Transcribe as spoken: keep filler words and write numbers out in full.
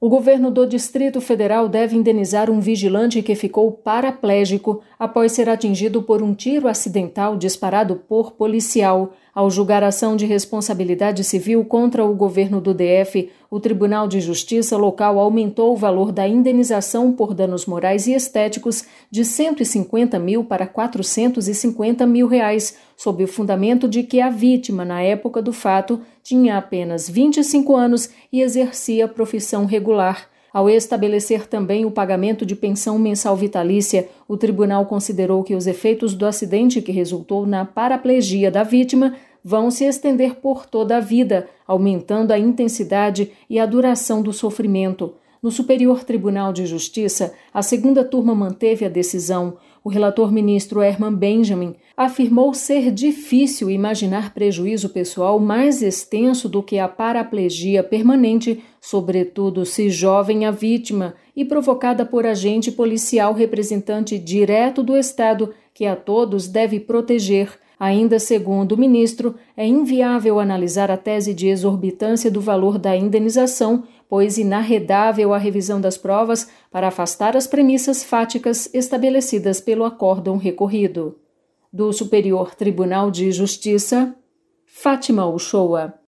O governo do Distrito Federal deve indenizar um vigilante que ficou paraplégico após ser atingido por um tiro acidental disparado por policial. Ao julgar a ação de responsabilidade civil contra o governo do D F, o Tribunal de Justiça local aumentou o valor da indenização por danos morais e estéticos de cento e cinquenta mil para quatrocentos e cinquenta mil reais, sob o fundamento de que a vítima, na época do fato, tinha apenas vinte e cinco anos e exercia profissão regular. Ao estabelecer também o pagamento de pensão mensal vitalícia, o tribunal considerou que os efeitos do acidente que resultou na paraplegia da vítima vão se estender por toda a vida, aumentando a intensidade e a duração do sofrimento. No Superior Tribunal de Justiça, a segunda turma manteve a decisão. O relator ministro Herman Benjamin afirmou ser difícil imaginar prejuízo pessoal mais extenso do que a paraplegia permanente, sobretudo se jovem a vítima e provocada por agente policial representante direto do Estado, que a todos deve proteger. Ainda segundo o ministro, é inviável analisar a tese de exorbitância do valor da indenização, pois inarredável a revisão das provas para afastar as premissas fáticas estabelecidas pelo acórdão recorrido. Do Superior Tribunal de Justiça, Fátima Uchoa.